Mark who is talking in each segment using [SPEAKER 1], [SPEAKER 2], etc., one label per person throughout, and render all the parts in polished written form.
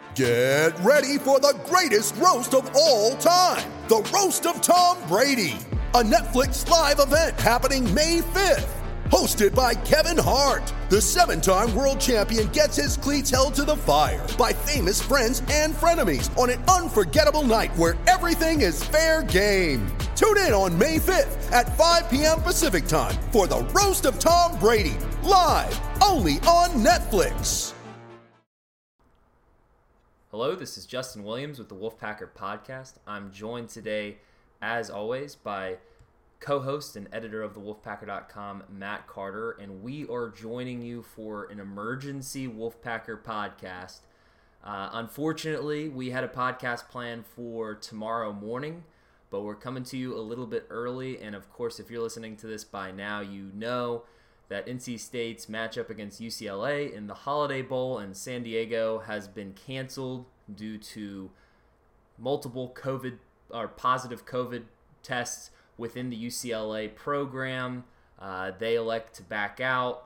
[SPEAKER 1] Get ready for the greatest roast of all time, the Roast of Tom Brady, a Netflix live event happening May 5th. Hosted by Kevin Hart, the 7-time world champion gets his cleats held to the fire by famous friends and frenemies on an unforgettable night where everything is fair game. Tune in on May 5th at 5 p.m. Pacific time for the Roast of Tom Brady, live only on Netflix.
[SPEAKER 2] Hello, this is Justin Williams with the Wolfpacker Podcast. I'm joined today, as always, by co-host and editor of thewolfpacker.com, Matt Carter, and we are joining you for an emergency Wolfpacker podcast. Unfortunately, we had a podcast planned for tomorrow morning, but we're coming to you a little bit early, and of course, if you're listening to this by now, you know that NC State's matchup against UCLA in the Holiday Bowl in San Diego has been canceled due to multiple positive COVID tests within the UCLA program. They elect to back out.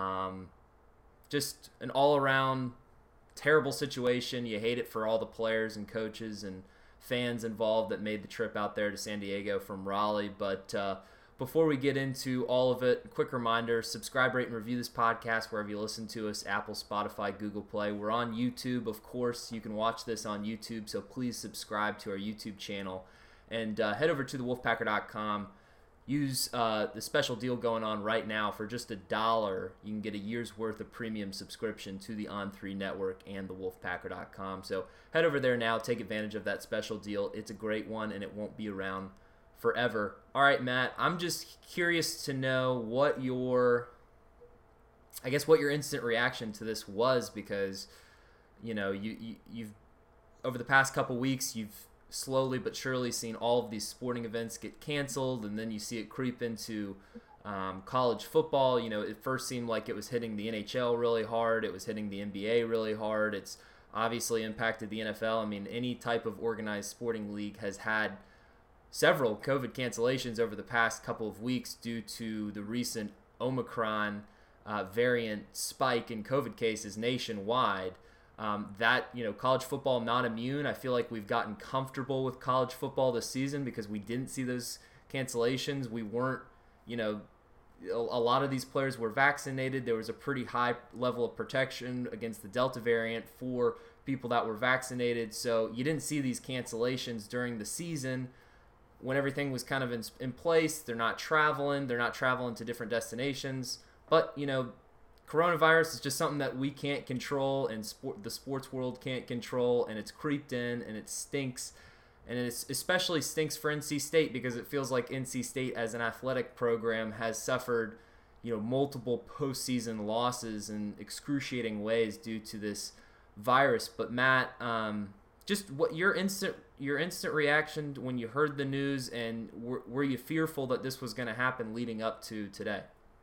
[SPEAKER 2] Just an all-around terrible situation. You hate it for all the players and coaches and fans involved that made the trip out there to San Diego from Raleigh. But before we get into all of it, a quick reminder, subscribe, rate, and review this podcast wherever you listen to us, Apple, Spotify, Google Play. We're on YouTube, of course. You can watch this on YouTube, so please subscribe to our YouTube channel. And head over to thewolfpacker.com. Use the special deal going on right now. For just $1, you can get a year's worth of premium subscription to the On3 Network and thewolfpacker.com. So head over there now. Take advantage of that special deal. It's a great one, and it won't be around forever. All right, Matt, I'm just curious to know what your instant reaction to this was, because, you know, you've over the past couple weeks, you've slowly but surely seen all of these sporting events get canceled, and then you see it creep into college football. You know, it first seemed like it was hitting the NHL really hard. It was hitting the NBA really hard. It's obviously impacted the NFL. I mean, any type of organized sporting league has had several COVID cancellations over the past couple of weeks due to the recent Omicron variant spike in COVID cases nationwide. College football not immune. I feel like we've gotten comfortable with college football this season because we didn't see those cancellations. We weren't, a lot of these players were vaccinated. There was a pretty high level of protection against the Delta variant for people that were vaccinated. So you didn't see these cancellations during the season when everything was kind of in place. They're not traveling to different destinations. But, coronavirus is just something that we can't control, and the sports world can't control, and it's creeped in, and it stinks. And it especially stinks for NC State because it feels like NC State as an athletic program has suffered, multiple postseason losses in excruciating ways due to this virus. But Matt, just what your instant reaction when you heard the news, and were you fearful that this was going to happen leading up to today?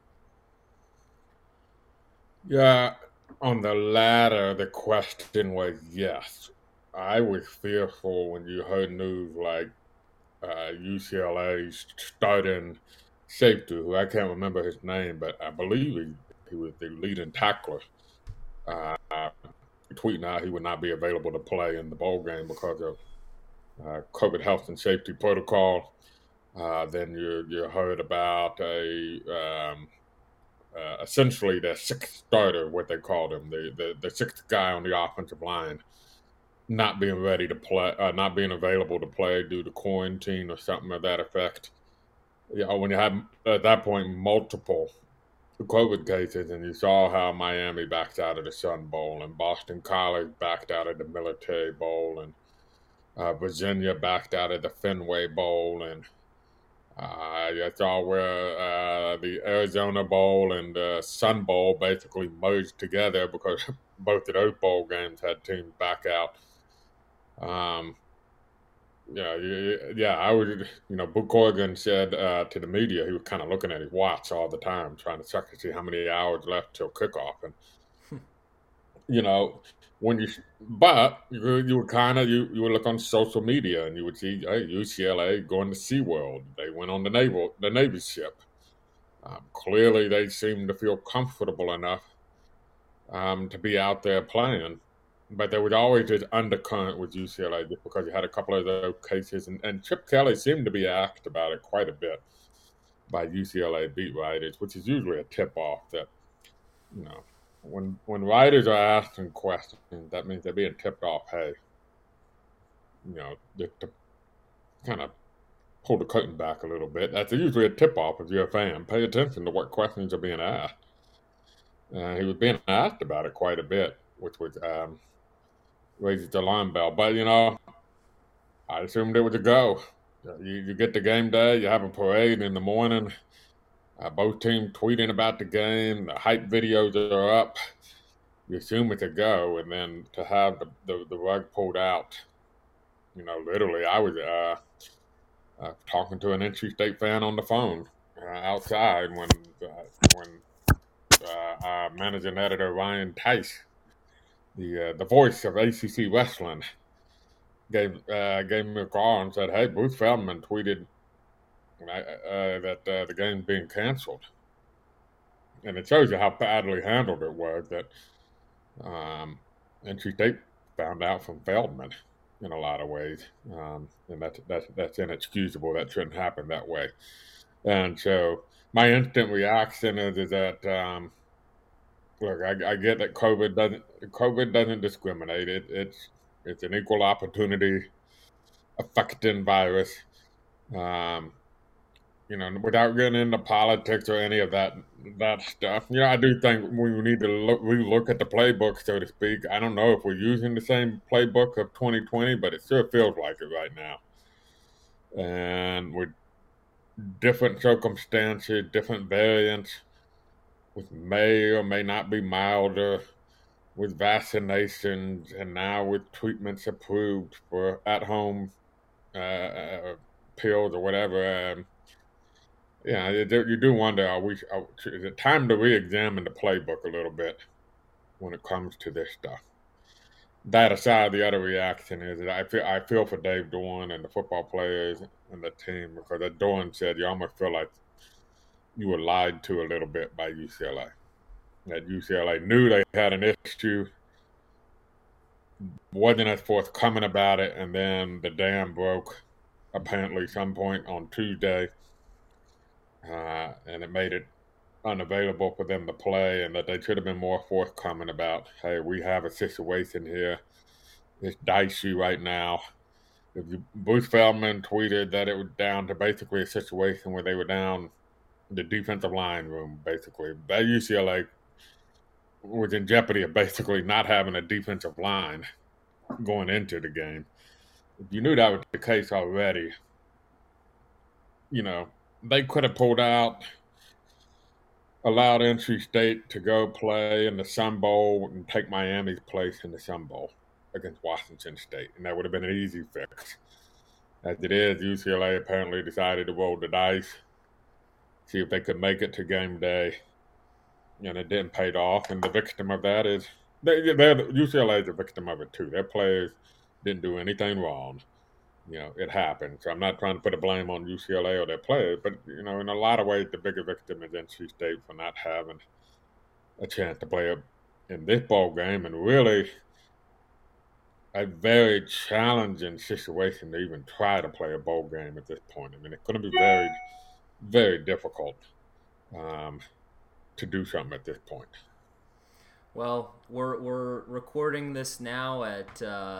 [SPEAKER 3] Yeah, on the latter, the question was yes. I was fearful when you heard news like UCLA's starting safety, who I can't remember his name, but I believe he was the leading tackler, tweeting out he would not be available to play in the bowl game because of COVID health and safety protocol. Then you heard about essentially the sixth starter, what they called him, the sixth guy on the offensive line, not being ready to play, not being available to play due to quarantine or something of that effect. When you had at that point multiple COVID cases, and you saw how Miami backed out of the Sun Bowl, and Boston College backed out of the Military Bowl, and Virginia backed out of the Fenway Bowl, and you saw where the Arizona Bowl and the Sun Bowl basically merged together because both of those bowl games had teams back out. I was, Book Corrigan said to the media he was kind of looking at his watch all the time, trying to check to see how many hours left till kickoff. And, you would look on social media and you would see, hey, UCLA going to SeaWorld. They went on the Navy ship. Clearly, they seem to feel comfortable enough to be out there playing. But there was always this undercurrent with UCLA just because you had a couple of those cases. And Chip Kelly seemed to be asked about it quite a bit by UCLA beat writers, which is usually a tip-off that, when writers are asking questions, that means they're being tipped off, hey, to kind of pull the curtain back a little bit. That's usually a tip-off if you're a fan. Pay attention to what questions are being asked. He was being asked about it quite a bit, which was raises the alarm bell. But, I assumed it was a go. You get to game day, you have a parade in the morning, both teams tweeting about the game, the hype videos are up. You assume it's a go, and then to have the rug pulled out, literally, I was talking to an NC State fan on the phone outside when managing editor Ryan Tice, the voice of ACC wrestling, gave me a call and said, "Hey, Bruce Feldman tweeted that the game's being canceled," and it shows you how badly handled it was that NC State found out from Feldman in a lot of ways, and that's inexcusable. That shouldn't happen that way. And so my instant reaction is that look, I get that COVID doesn't discriminate. It's an equal opportunity affecting virus. Without getting into politics or any of that stuff, I do think we need to relook at the playbook, so to speak. I don't know if we're using the same playbook of 2020, but it sure feels like it right now. And with different circumstances, different variants, which may or may not be milder, with vaccinations, and now with treatments approved for at-home pills or whatever. You do wonder, is it time to re-examine the playbook a little bit when it comes to this stuff? That aside, the other reaction is that I feel for Dave Doeren and the football players and the team, because as Doeren said, you almost feel like you were lied to a little bit by UCLA. That UCLA knew they had an issue, wasn't as forthcoming about it, and then the dam broke apparently some point on Tuesday. And it made it unavailable for them to play, and that they should have been more forthcoming about, hey, we have a situation here. It's dicey right now. Bruce Feldman tweeted that it was down to basically a situation where they were down the defensive line room, basically. That UCLA was in jeopardy of basically not having a defensive line going into the game. If you knew that was the case already, they could have pulled out, allowed NC State to go play in the Sun Bowl and take Miami's place in the Sun Bowl against Washington State, and that would have been an easy fix. As it is, UCLA apparently decided to roll the dice, see if they could make it to game day, and it didn't pay off. And the victim of that is UCLA is a victim of it too. Their players didn't do anything wrong. It happened. So I'm not trying to put a blame on UCLA or their players, but, in a lot of ways, the bigger victim is NC State for not having a chance to play in this bowl game, and really a very challenging situation to even try to play a bowl game at this point. I mean, it's going to be very, very difficult to do something at this point.
[SPEAKER 2] Well, we're recording this now at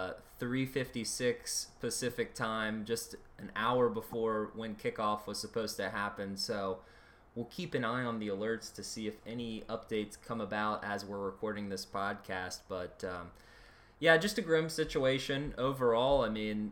[SPEAKER 2] 3:56 Pacific time, just an hour before when kickoff was supposed to happen. So we'll keep an eye on the alerts to see if any updates come about as we're recording this podcast. But just a grim situation overall. I mean,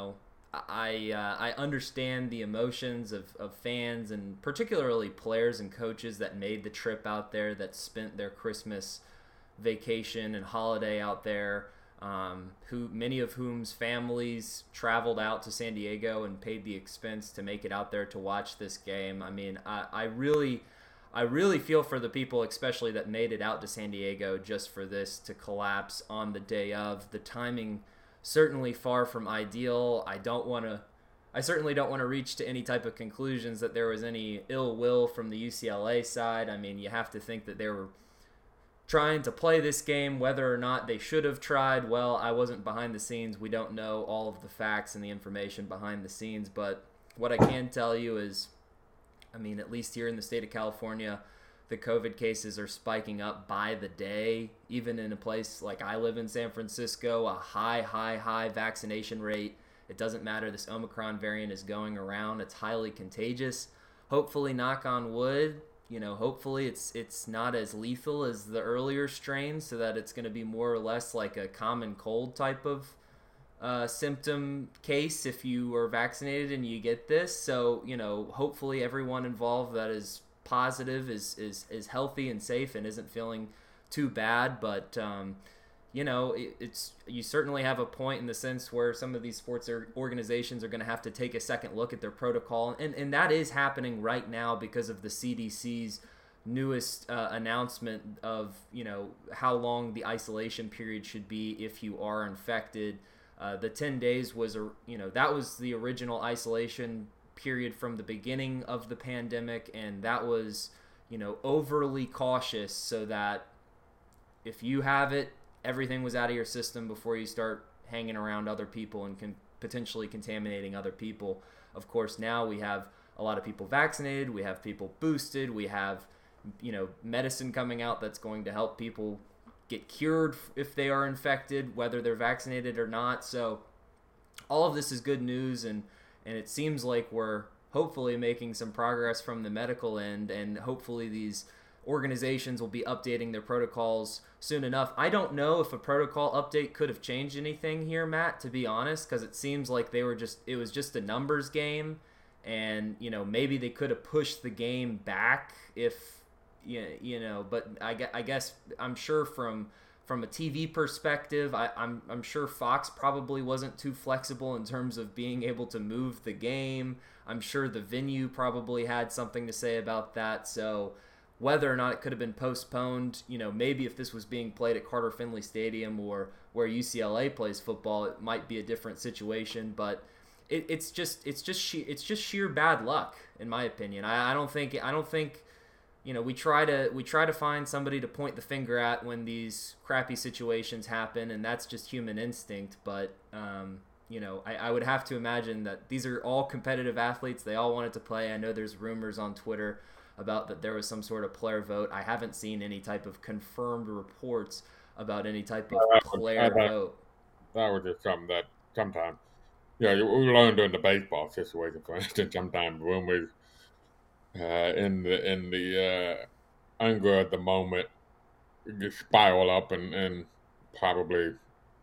[SPEAKER 2] I understand the emotions of fans, and particularly players and coaches that made the trip out there, that spent their Christmas vacation and holiday out there, many of whom's families traveled out to San Diego and paid the expense to make it out there to watch this game. I mean, I really feel for the people, especially that made it out to San Diego just for this to collapse on the day of. The timing certainly far from ideal. I certainly don't want to reach to any type of conclusions that there was any ill will from the UCLA side. I mean, you have to think that they were trying to play this game. Whether or not they should have tried, well, I wasn't behind the scenes. We don't know all of the facts and the information behind the scenes. But what I can tell you is, I mean, at least here in the state of California, the COVID cases are spiking up by the day. Even in a place like I live in, San Francisco, a high vaccination rate. It doesn't matter. This Omicron variant is going around. It's highly contagious. Hopefully, knock on wood, hopefully it's not as lethal as the earlier strains, so that it's going to be more or less like a common cold type of symptom case if you are vaccinated and you get this. So, hopefully everyone involved that is positive is healthy and safe and isn't feeling too bad. But, you certainly have a point in the sense where some of these sports organizations are going to have to take a second look at their protocol. And that is happening right now because of the CDC's newest announcement of, how long the isolation period should be if you are infected. The 10 days was, that was the original isolation period from the beginning of the pandemic. And that was, overly cautious so that if you have it, everything was out of your system before you start hanging around other people and potentially contaminating other people. Of course, now we have a lot of people vaccinated. We have people boosted. We have, medicine coming out that's going to help people get cured if they are infected, whether they're vaccinated or not. So all of this is good news, and it seems like we're hopefully making some progress from the medical end, and hopefully these organizations will be updating their protocols soon enough. I don't know if a protocol update could have changed anything here, Matt, to be honest, because it seems like it was just a numbers game, and maybe they could have pushed the game back if but I guess I'm sure from a TV perspective, I'm sure Fox probably wasn't too flexible in terms of being able to move the game. I'm sure the venue probably had something to say about that. So whether or not it could have been postponed, maybe if this was being played at Carter Finley Stadium or where UCLA plays football, it might be a different situation. But it's just sheer bad luck, in my opinion. I don't think we try to find somebody to point the finger at when these crappy situations happen, and that's just human instinct. But I would have to imagine that these are all competitive athletes. They all wanted to play. I know there's rumors on Twitter about that there was some sort of player vote. I haven't seen any type of confirmed reports about any type of player vote.
[SPEAKER 3] That was just something that sometimes, we learned in the baseball situation, for instance, sometimes when we in the anger at the moment, you spiral up and probably,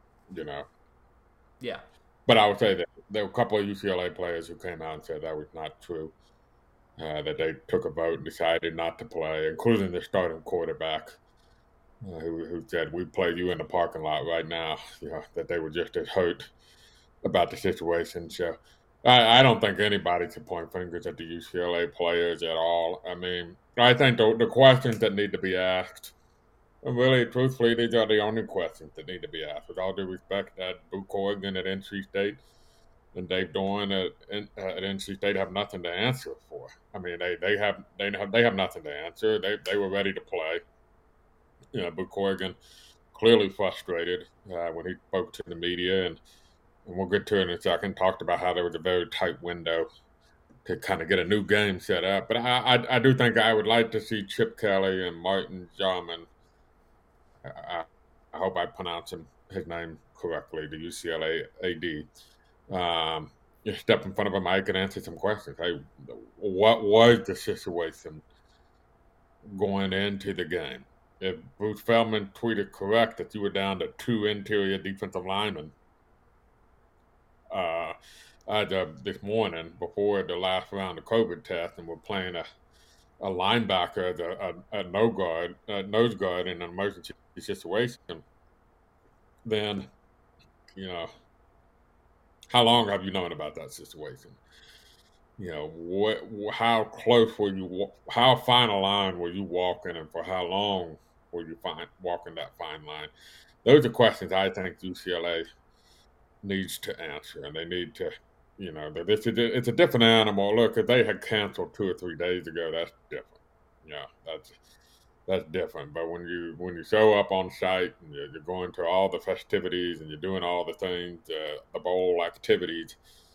[SPEAKER 2] Yeah.
[SPEAKER 3] But I would say that there were a couple of UCLA players who came out and said that was not true. That they took a vote and decided not to play, including the starting quarterback, who said, "We play you in the parking lot right now." That they were just as hurt about the situation. So I don't think anybody should point fingers at the UCLA players at all. I mean, I think the questions that need to be asked, and really, truthfully, these are the only questions that need to be asked. With all due respect, that Boo Corrigan at NC State and Dave Doeren at NC State have nothing to answer for. I mean, they have nothing to answer. They were ready to play. Boo Corrigan clearly frustrated when he spoke to the media, and we'll get to it in a second. Talked about how there was a very tight window to kind of get a new game set up. But I do think I would like to see Chip Kelly and Martin Jarman. I hope I pronounce his name correctly. The UCLA AD. You step in front of a mic and answer some questions. Hey, what was the situation going into the game? If Bruce Feldman tweeted correct that you were down to 2 interior defensive linemen as of this morning before the last round of COVID test, and we're playing a linebacker as a nose guard in an emergency situation, then, how long have you known about that situation? How close were you? How fine a line were you walking, and for how long were you walking that fine line? Those are questions I think UCLA needs to answer, and they need to, it's a different animal. Look, if they had canceled 2 or 3 days ago, that's different. that's different. But when you show up on site and you're going to all the festivities and you're doing all the things, the bowl activities,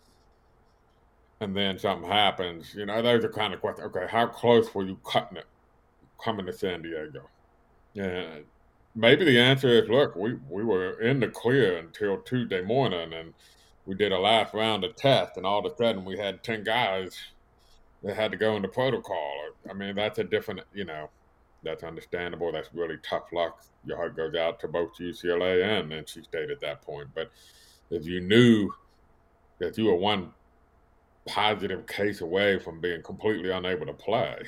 [SPEAKER 3] and then something happens, those are kind of questions. Okay, how close were you cutting it coming to San Diego? And maybe the answer is, look, we were in the clear until Tuesday morning, and we did a last round of tests, and all of a sudden we had 10 guys that had to go into protocol. I mean, that's a different, that's understandable. That's really tough luck. Your heart goes out to both UCLA and NC State at that point. But if you knew that you were one positive case away from being completely unable to play,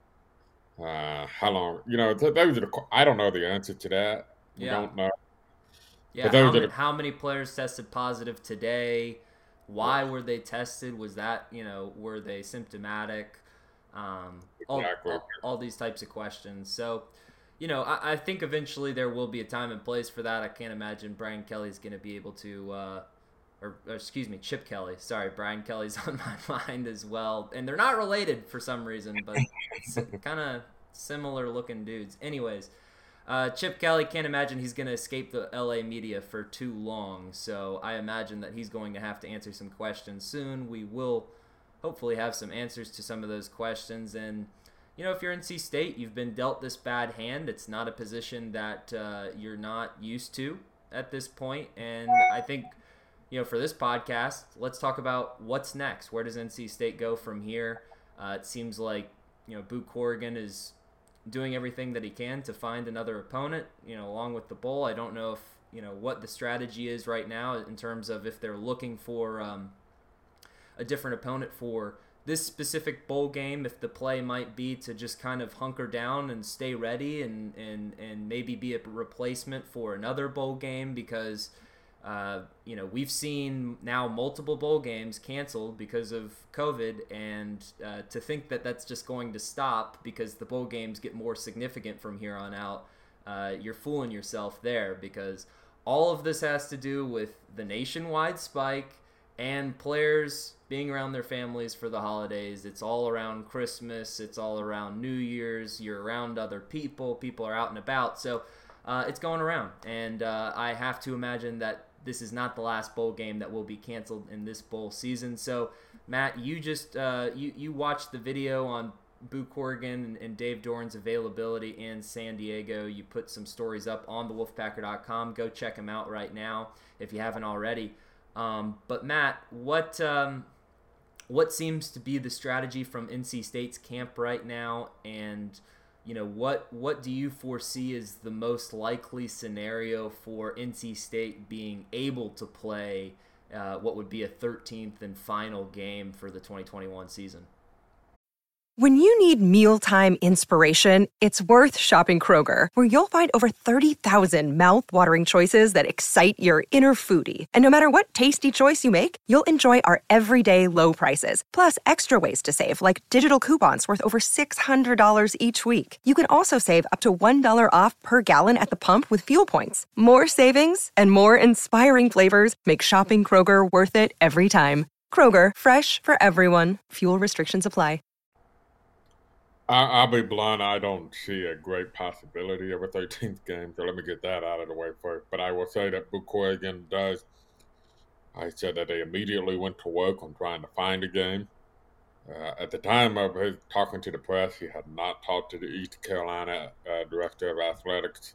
[SPEAKER 3] how long? Those are I don't know the answer to that. We don't know.
[SPEAKER 2] Yeah, how many players tested positive today? Why were they tested? Was that, were they symptomatic?
[SPEAKER 3] Exactly.
[SPEAKER 2] All these types of questions. So, I think eventually there will be a time and place for that. I can't imagine Brian Kelly's going to be able to, or excuse me, Chip Kelly. Sorry, Brian Kelly's on my mind as well. And they're not related for some reason, but it's kind of similar looking dudes. Anyways, Chip Kelly, can't imagine he's going to escape the LA media for too long. So I imagine that he's going to have to answer some questions soon. We will hopefully have some answers to some of those questions. And, if you're NC State, you've been dealt this bad hand. It's not a position that you're not used to at this point. And I think, for this podcast, let's talk about what's next. Where does NC State go from here? It seems like, Boo Corrigan is doing everything that he can to find another opponent, along with the bowl. I don't know if, what the strategy is right now in terms of if they're looking for a different opponent for this specific bowl game, if the play might be to just kind of hunker down and stay ready and maybe be a replacement for another bowl game because, we've seen now multiple bowl games canceled because of COVID, and to think that that's just going to stop because the bowl games get more significant from here on out, you're fooling yourself there, because all of this has to do with the nationwide spike and players being around their families for the holidays. It's all around Christmas. It's all around New Year's. You're around other people. People are out and about. So it's going around. And I have to imagine that this is not the last bowl game that will be canceled in this bowl season. So, Matt, you just you watched the video on Boo Corrigan and Dave Doran's availability in San Diego. You put some stories up on thewolfpacker.com. Go check them out right now if you haven't already. But Matt, what seems to be the strategy from NC State's camp right now, and what do you foresee as the most likely scenario for NC State being able to play what would be a 13th and final game for the 2021 season?
[SPEAKER 4] When you need mealtime inspiration, it's worth shopping Kroger, where you'll find over 30,000 mouth-watering choices that excite your inner foodie. And no matter what tasty choice you make, you'll enjoy our everyday low prices, plus extra ways to save, like digital coupons worth over $600 each week. You can also save up to $1 off per gallon at the pump with fuel points. More savings and more inspiring flavors make shopping Kroger worth it every time. Kroger, fresh for everyone. Fuel restrictions apply.
[SPEAKER 3] I'll be blunt. I don't see a great possibility of a 13th game, so let me get that out of the way first. But I will say that Boo Corrigan does. I said that they immediately went to work on trying to find a game. At the time of his talking to the press, he had not talked to the East Carolina director of athletics.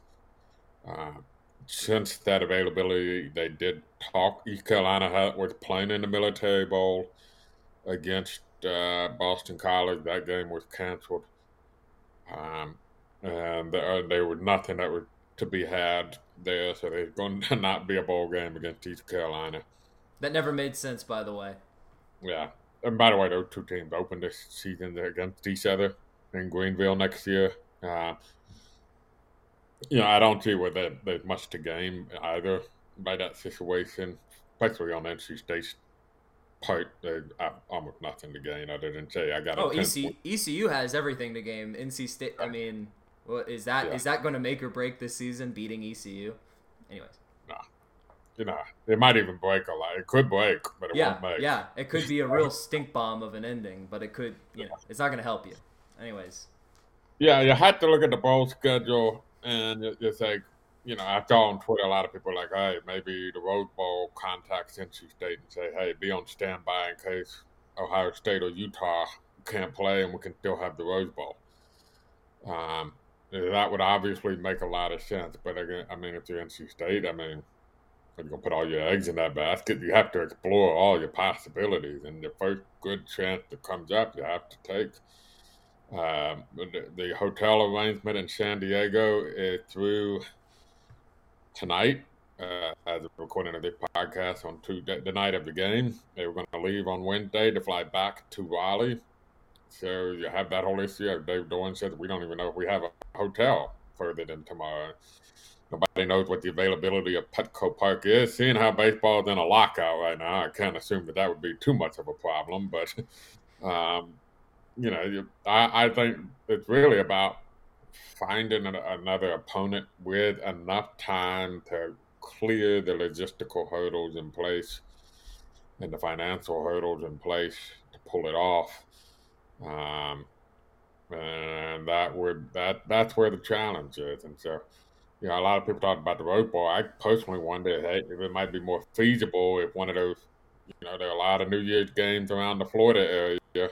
[SPEAKER 3] Since that availability, they did talk. East Carolina was playing in the Military Bowl against Boston College. That game was canceled, and there was nothing that was to be had there, so there's going to not be a bowl game against East Carolina.
[SPEAKER 2] That never made sense, by the way.
[SPEAKER 3] Yeah, and by the way, those two teams open this season against each other in Greenville next year. I don't see where there's much to gain either by that situation, especially on NC State's part. Almost nothing to gain other than say I got
[SPEAKER 2] ECU has everything to gain. NC State, I mean, is that going to make or break this season, beating ECU? Anyways.
[SPEAKER 3] Nah. It might even break a lot. It could break, but it won't make.
[SPEAKER 2] Yeah, it could be a real stink bomb of an ending, but it could, it's not going to help you. Anyways.
[SPEAKER 3] Yeah, you have to look at the bowl schedule and it's like, I saw on Twitter a lot of people are like, hey, maybe the Rose Bowl contacts NC State and say, hey, be on standby in case Ohio State or Utah can't play and we can still have the Rose Bowl. That would obviously make a lot of sense. But again, I mean, if you're NC State, I mean, if you're going to put all your eggs in that basket, you have to explore all your possibilities. And the first good chance that comes up, you have to take. The hotel arrangement in San Diego is through tonight, as a recording of this podcast on the night of the game. They were going to leave on Wednesday to fly back to Raleigh. So you have that whole issue. Dave Doran said we don't even know if we have a hotel further than tomorrow. Nobody knows what the availability of Petco Park is. Seeing how baseball is in a lockout right now, I can't assume that would be too much of a problem. But, I think it's really about finding another opponent with enough time to clear the logistical hurdles in place and the financial hurdles in place to pull it off. And that's where the challenge is. And so, a lot of people talk about the Rose Bowl. I personally wonder, hey, if it might be more feasible if one of those, there are a lot of New Year's games around the Florida area.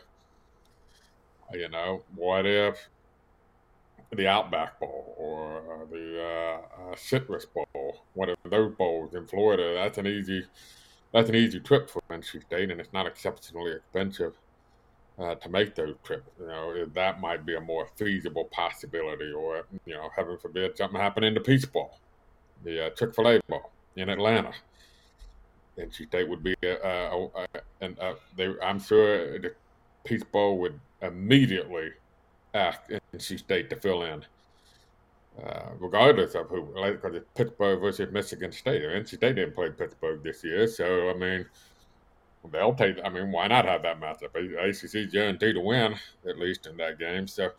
[SPEAKER 3] What if the Outback Bowl or the Citrus Bowl, one of those bowls in Florida? That's an easy trip for NC State, and it's not exceptionally expensive to make those trips. That might be a more feasible possibility. Or, heaven forbid, something happened in the Peach Bowl, the Chick-fil-A Bowl in Atlanta. NC State would be, I'm sure the Peach Bowl would immediately ask NC State to fill in, regardless of who, because it's Pittsburgh versus Michigan State. NC State didn't play Pittsburgh this year, so, I mean, they'll take. I mean, why not have that matchup? ACC guaranteed to win, at least in that game. So,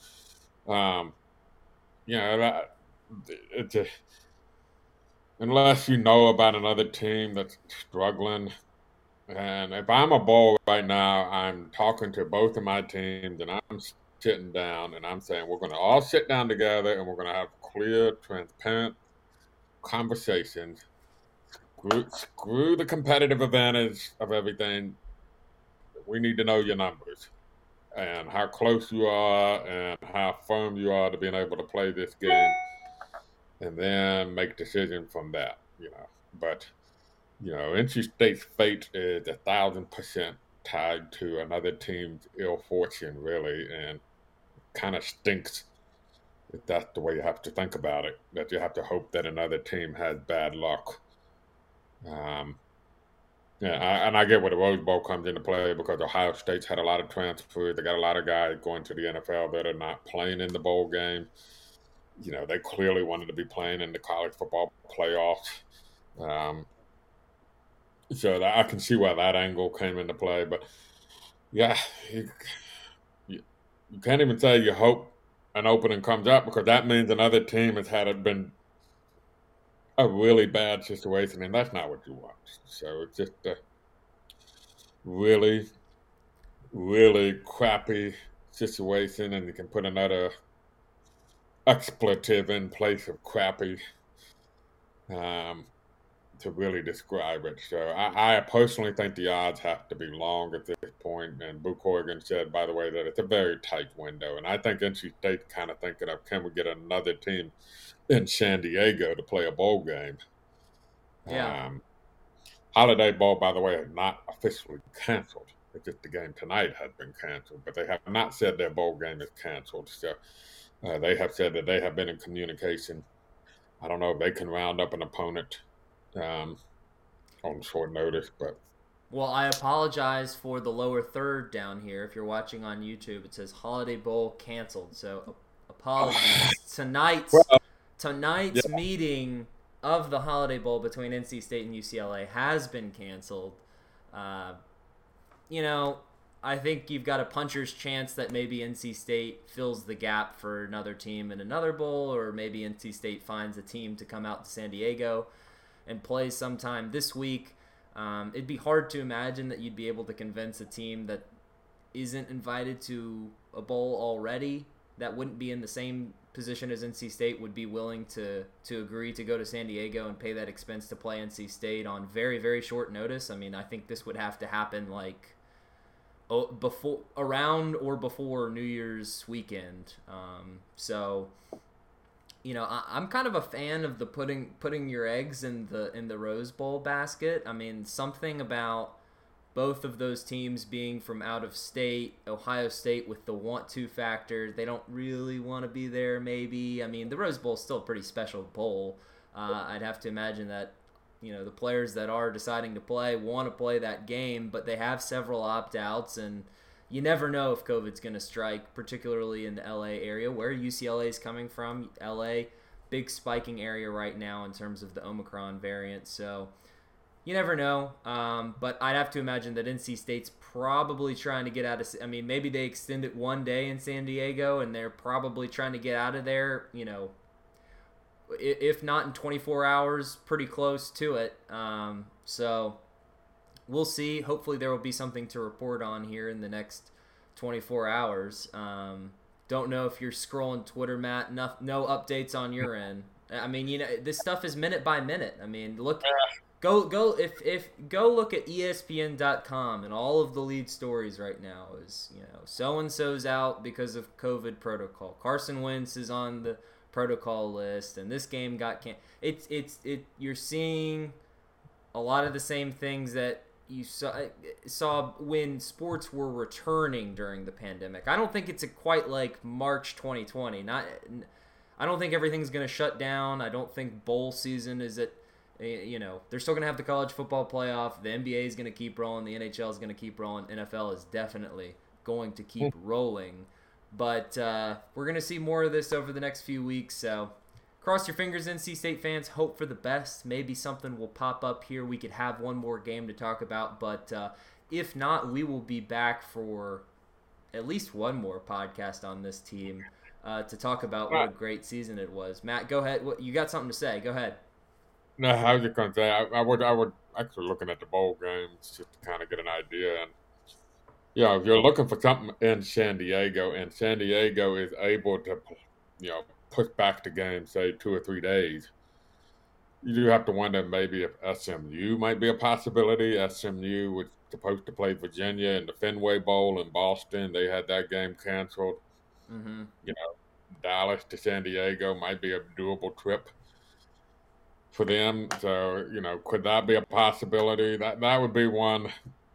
[SPEAKER 3] unless you know about another team that's struggling, and if I'm a bowl right now, I'm talking to both of my teams, and I'm sitting down, and I'm saying we're going to all sit down together, and we're going to have clear, transparent conversations. Screw the competitive advantage of everything. We need to know your numbers and how close you are and how firm you are to being able to play this game, and then make decisions from that. But NC State's fate is 1,000% tied to another team's ill fortune, really, and kind of stinks if that's the way you have to think about it. That you have to hope that another team has bad luck. And I get where the Rose Bowl comes into play because Ohio State's had a lot of transfers. They got a lot of guys going to the NFL that are not playing in the bowl game. They clearly wanted to be playing in the college football playoffs. So I can see why that angle came into play. But, yeah, you can't even say you hope an opening comes up because that means another team has been a really bad situation, and that's not what you want. So it's just a really, really crappy situation, and you can put another expletive in place of crappy to really describe it. So I personally think the odds have to be long at this point. And Boo Corrigan said, by the way, that it's a very tight window. And I think NC State's kind of thinking of, can we get another team in San Diego to play a bowl game?
[SPEAKER 2] Yeah.
[SPEAKER 3] Holiday Bowl, by the way, is not officially canceled. It's just the game tonight has been canceled. But they have not said their bowl game is canceled. So they have said that they have been in communication. I don't know if they can round up an opponent on short notice, but
[SPEAKER 2] well, I apologize for the lower third down here. If you're watching on YouTube, it says Holiday Bowl canceled. So apologies. Tonight's meeting of the Holiday Bowl between NC State and UCLA has been canceled. I think you've got a puncher's chance that maybe NC State fills the gap for another team in another bowl, or maybe NC State finds a team to come out to San Diego and play sometime this week. It'd be hard to imagine that you'd be able to convince a team that isn't invited to a bowl already that wouldn't be in the same position as NC State would be willing to agree to go to San Diego and pay that expense to play NC State on very, very short notice. I mean, I think this would have to happen like around or before New Year's weekend. So, you know, I'm kind of a fan of the putting your eggs in the Rose Bowl basket. I mean, something about both of those teams being from out of state, Ohio State with the want-to factor, they don't really want to be there maybe. I mean, the Rose Bowl is still a pretty special bowl. I'd have to imagine that, you know, the players that are deciding to play want to play that game, but they have several opt-outs, and you never know if COVID's going to strike, particularly in the LA area where UCLA is coming from. LA, big spiking area right now in terms of the Omicron variant, so you never know, but I'd have to imagine that NC State's probably trying to get out of. I mean, maybe they extend it one day in San Diego, and they're probably trying to get out of there. You know, if not in 24 hours, pretty close to it. So we'll see. Hopefully, there will be something to report on here in the next 24 hours. Don't know if you're scrolling Twitter, Matt. No updates on your end. I mean, you know, this stuff is minute by minute. I mean, look. Go look at ESPN.com, and all of the lead stories right now is, you know, so and so's out because of COVID protocol. Carson Wentz is on the protocol list, and this game got You're seeing a lot of the same things that you saw when sports were returning during the pandemic. I don't think it's quite like March 2020. I don't think everything's going to shut down. I don't think bowl season is at. You know, they're still going to have the college football playoff. The NBA is going to keep rolling. The NHL is going to keep rolling. NFL is definitely going to keep rolling. But we're going to see more of this over the next few weeks. So cross your fingers, NC State fans. Hope for the best. Maybe something will pop up here. We could have one more game to talk about. But if not, we will be back for at least one more podcast on this team to talk about what a great season it was. Matt, go ahead. You got something to say. Go ahead.
[SPEAKER 3] No, I was just going to say, I would actually looking at the bowl games just to kind of get an idea. And, you know, if you're looking for something in San Diego, and San Diego is able to, you know, push back the game, say, 2 or 3 days, you do have to wonder maybe if SMU might be a possibility. SMU was supposed to play Virginia in the Fenway Bowl in Boston. They had that game canceled. Mm-hmm. You know, Dallas to San Diego might be a doable trip for them. So, you know, could that be a possibility? That would be one.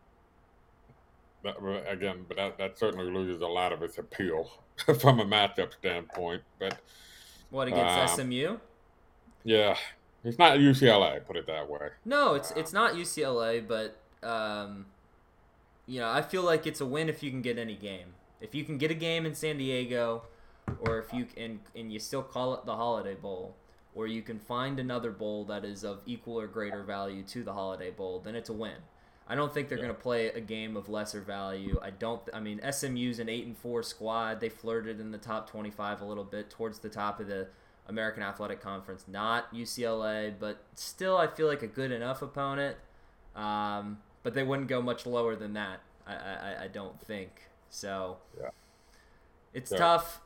[SPEAKER 3] Again, but that certainly loses a lot of its appeal from a matchup standpoint. But
[SPEAKER 2] what, against SMU?
[SPEAKER 3] Yeah, it's not UCLA. Put it that way.
[SPEAKER 2] No, it's not UCLA, but you know, I feel like it's a win if you can get any game. If you can get a game in San Diego, or if you and you still call it the Holiday Bowl, or you can find another bowl that is of equal or greater value to the Holiday Bowl, then it's a win. I don't think they're going to play a game of lesser value. I mean, SMU's an 8-4 squad. They flirted in the top 25 a little bit towards the top of the American Athletic Conference. Not UCLA, but still I feel like a good enough opponent. But they wouldn't go much lower than that, I don't think. So it's tough.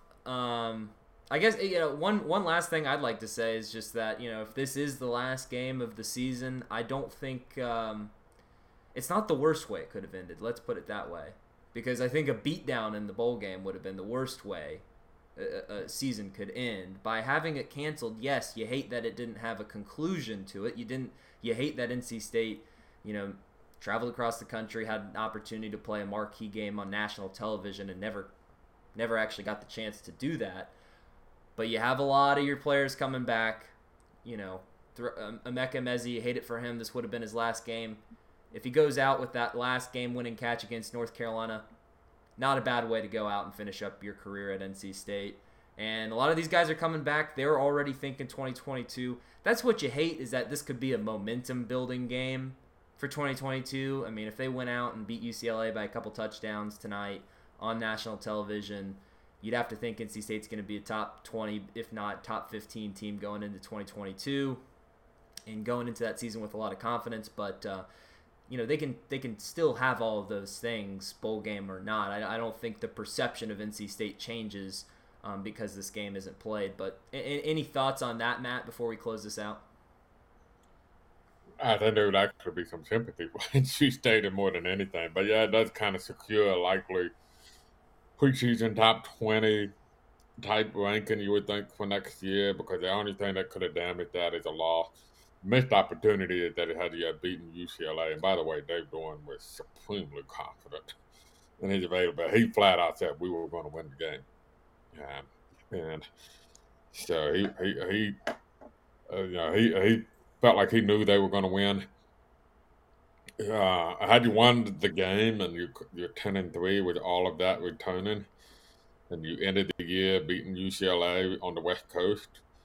[SPEAKER 2] I guess, you know, one last thing I'd like to say is just that, you know, if this is the last game of the season, I don't think it's not the worst way it could have ended. Let's put it that way, because I think a beatdown in the bowl game would have been the worst way a season could end. By having it canceled, yes, you hate that it didn't have a conclusion to it. You hate that NC State, you know, traveled across the country, had an opportunity to play a marquee game on national television, and never actually got the chance to do that. But you have a lot of your players coming back. You know, Emeka Emezie, you hate it for him. This would have been his last game. If he goes out with that last game-winning catch against North Carolina, not a bad way to go out and finish up your career at NC State. And a lot of these guys are coming back. They're already thinking 2022. That's what you hate, is that this could be a momentum-building game for 2022. I mean, if they went out and beat UCLA by a couple touchdowns tonight on national television, you'd have to think NC State's going to be a top 20, if not top 15 team going into 2022 and going into that season with a lot of confidence. But, you know, they can still have all of those things, bowl game or not. I don't think the perception of NC State changes because this game isn't played. But any thoughts on that, Matt, before we close this out?
[SPEAKER 3] I think there would actually be some sympathy for NC State more than anything. But yeah, it does kind of secure a likely preseason top 20 type ranking, you would think, for next year, because the only thing that could have damaged that is a loss. Missed opportunity is that it had you beaten UCLA. And by the way, Dave Doeren was supremely confident in his availability. He flat out said we were going to win the game. And so he felt like he knew they were going to win. Had you won the game and you're 10-3 with all of that returning, and you ended the year beating UCLA on the West Coast,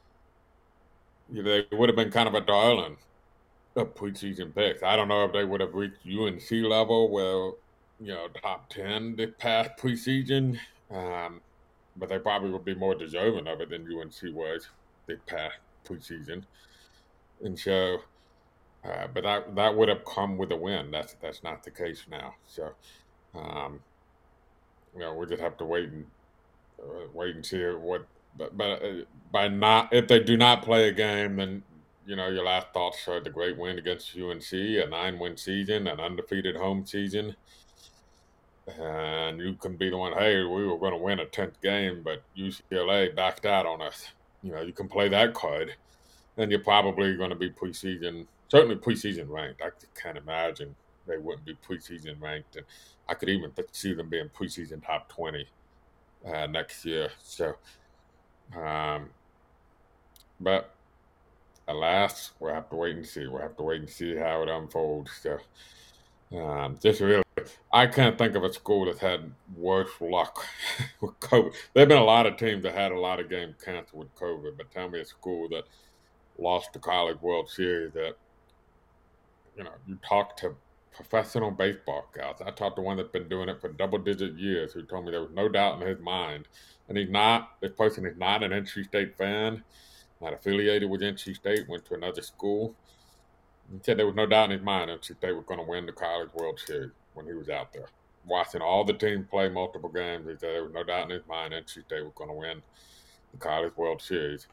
[SPEAKER 3] they would have been kind of a darling of preseason picks. I don't know if they would have reached UNC level, where top 10 this past preseason, but they probably would be more deserving of it than UNC was this past preseason. And so, but that would have come with a win. That's not the case now. So, we just have to wait and see what. But if they do not play a game, then your last thoughts are the great win against UNC, a 9-win season, an undefeated home season, and you can be the one. Hey, we were going to win a 10th game, but UCLA backed out on us. You can play that card. Then you're probably going to be certainly preseason ranked. I can't imagine they wouldn't be preseason ranked. And I could even see them being preseason top 20 next year. So, but alas, we'll have to wait and see. We'll have to wait and see how it unfolds. So, just really, I can't think of a school that's had worse luck with COVID. There have been a lot of teams that had a lot of games canceled with COVID, but tell me a school that lost the College World Series that, you talk to professional baseball guys. I talked to one that's been doing it for double-digit years who told me there was no doubt in his mind. And this person is not an NC State fan, not affiliated with NC State, went to another school. He said there was no doubt in his mind NC State was going to win the College World Series when he was out there. Watching all the teams play multiple games, he said there was no doubt in his mind NC State was going to win the College World Series.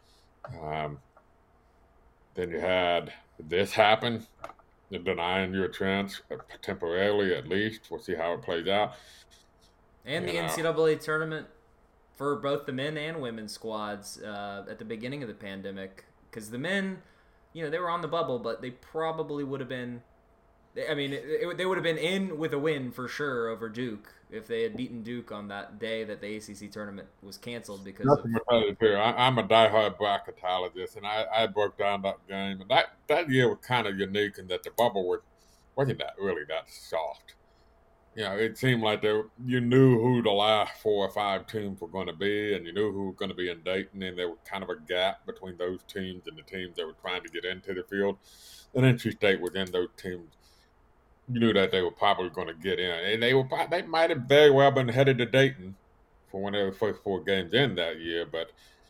[SPEAKER 3] Then you had this happen, denying you a chance temporarily at least. We'll see how it plays out.
[SPEAKER 2] And the NCAA tournament for both the men and women's squads at the beginning of the pandemic. Because the men, they were on the bubble, but they probably would have been – they would have been in with a win for sure over Duke if they had beaten Duke on that day that the ACC tournament was canceled because of –
[SPEAKER 3] I'm a diehard bracketologist, and I broke down that game. And that year was kind of unique in that the bubble wasn't really that soft. It seemed like you knew who the last 4 or 5 teams were going to be, and you knew who was going to be in Dayton, and there was kind of a gap between those teams and the teams that were trying to get into the field. And NC State was in those teams. You knew that they were probably going to get in, and they might have very well been headed to Dayton for one of the first 4 games in that year. But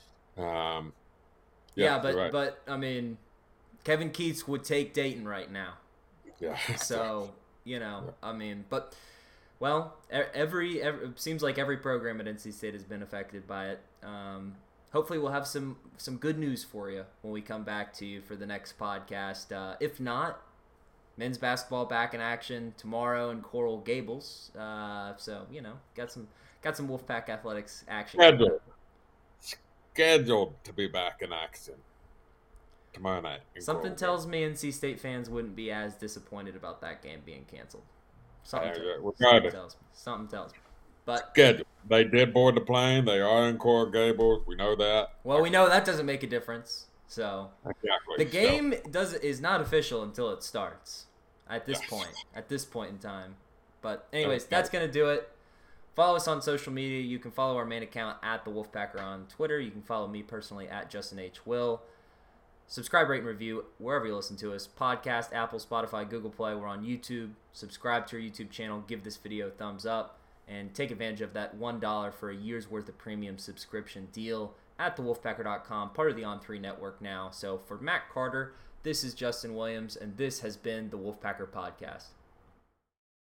[SPEAKER 2] but I mean, Kevin Keatts would take Dayton right now.
[SPEAKER 3] Yeah.
[SPEAKER 2] So I mean, but well, it seems like every program at NC State has been affected by it. Hopefully, we'll have some good news for you when we come back to you for the next podcast. If not, men's basketball back in action tomorrow in Coral Gables. So got some Wolfpack Athletics action.
[SPEAKER 3] Scheduled to be back in action tomorrow night.
[SPEAKER 2] Something tells me NC State fans wouldn't be as disappointed about that game being canceled. Something tells me. But
[SPEAKER 3] scheduled. They did board the plane. They are in Coral Gables. We know that.
[SPEAKER 2] Well, we know that doesn't make a difference. So
[SPEAKER 3] exactly.
[SPEAKER 2] The game is not official until it starts. At this point in time. But anyways, that's gonna do it. Follow us on social media. You can follow our main account at the Wolfpacker on Twitter. You can follow me personally at Justin H. Will. Subscribe, rate, and review wherever you listen to us. Podcast, Apple, Spotify, Google Play. We're on YouTube. Subscribe to our YouTube channel. Give this video a thumbs up. And take advantage of that $1 for a year's worth of premium subscription deal at thewolfpacker.com, part of the On3 network now. So for Matt Carter, this is Justin Williams, and this has been the Wolfpacker Podcast.